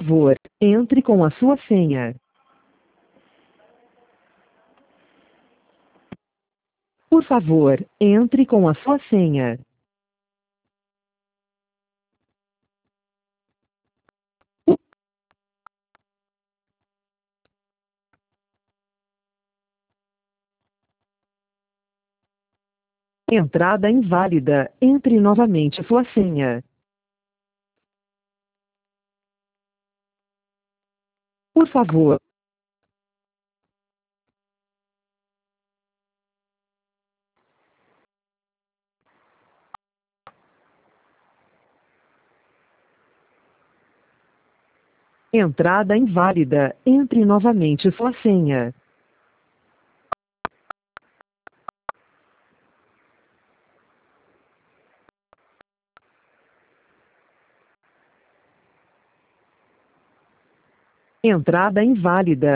favor, entre com a sua senha. Por favor, entre com a sua senha. Entrada inválida. Entre novamente sua senha. Por favor. Entrada inválida. Entre novamente sua senha. Entrada inválida.